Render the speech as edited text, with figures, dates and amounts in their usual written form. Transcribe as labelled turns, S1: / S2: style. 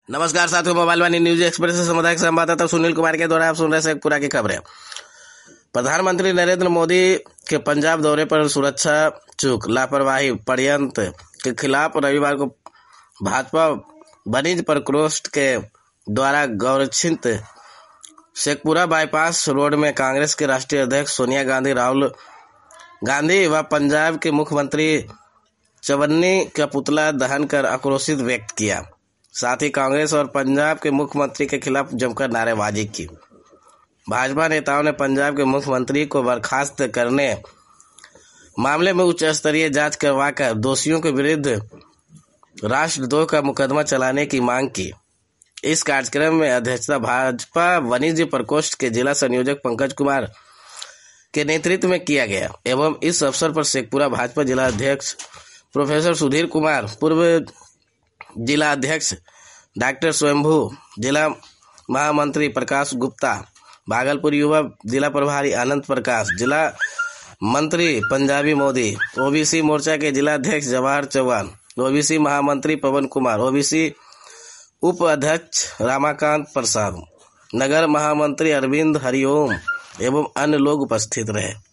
S1: नमस्कार साथियों, मोबाइल वाणी news express से सामुदायिक संवाददाता सुनील कुमार के द्वारा आप सुन रहे शेखपुरा की खबरें। प्रधानमंत्री नरेंद्र मोदी के पंजाब दौरे पर सुरक्षा चूक लापरवाही षड्यंत्र के खिलाफ रविवार को भाजपा वाणिज्य प्रकोष्ठ के द्वारा गौरक्षित शेखपुरा बाईपास रोड में कांग्रेस के राष्ट्रीय अध्यक्ष सोनिया गांधी, राहुल गांधी व पंजाब के मुख्यमंत्री चवन्नी का पुतला दहन कर आक्रोशित व्यक्त किया। साथ ही कांग्रेस और पंजाब के मुख्यमंत्री के खिलाफ जमकर नारेबाजी की। भाजपा नेताओं ने पंजाब के मुख्यमंत्री को बर्खास्त करने मामले में उच्च स्तरीय जांच करवाकर दोषियों के विरुद्ध राष्ट्रद्रोह का मुकदमा चलाने की मांग की। इस कार्यक्रम में अध्यक्षता भाजपा वाणिज्य प्रकोष्ठ के जिला संयोजक पंकज कुमार के नेतृत्व में किया गया एवं इस अवसर पर शेखपुरा भाजपा जिला अध्यक्ष प्रोफेसर सुधीर कुमार, पूर्व जिला अध्यक्ष डॉक्टर स्वयंभू, जिला महामंत्री प्रकाश गुप्ता, भागलपुर युवा जिला प्रभारी आनंद प्रकाश, जिला मंत्री पंजाबी मोदी, ओबीसी मोर्चा के जिला अध्यक्ष जवाहर चौहान, ओबीसी महामंत्री पवन कुमार, ओबीसी उप अध्यक्ष रामाकांत प्रसाद, नगर महामंत्री अरविंद हरिओम एवं अन्य लोग उपस्थित रहे।